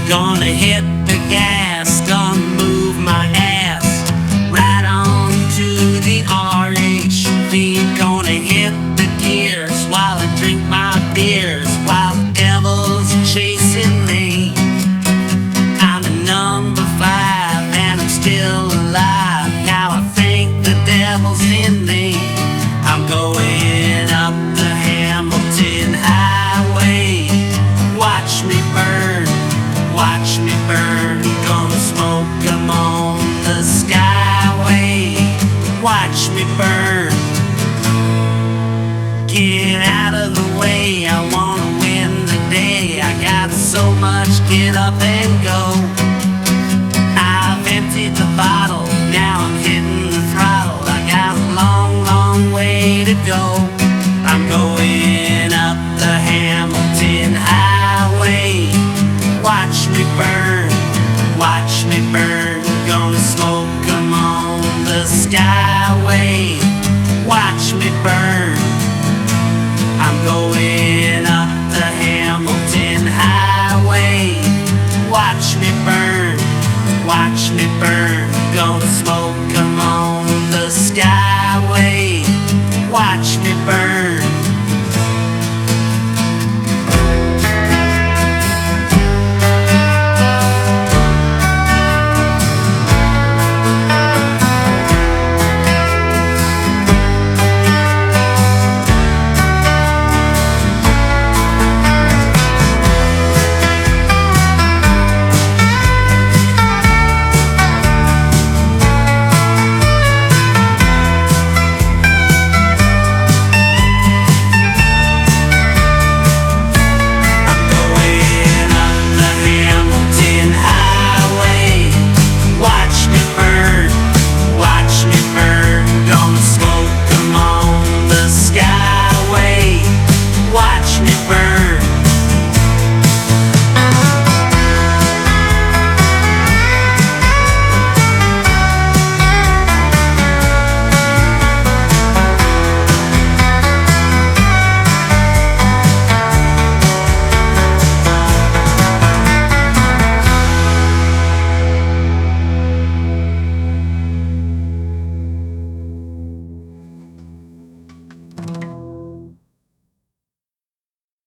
Gonna hit the gas, gonna move my ass right on to the RHV. Gonna hit the gears while I drink my beers, while the devil's chasing me. I'm a number 5 and I'm still alive. Now I think the devil's in me. I'm going up the Hamilton Highway. Watch me burn, watch me burn. Gonna smoke 'em on the skyway. Watch me burn. Get out of the way, I wanna win the day. I got so much, get up and go. I've emptied the bottle, now I'm hitting the throttle. I got a long, long way to go. I'm going up the Hamilton Highway. Watch me burn, watch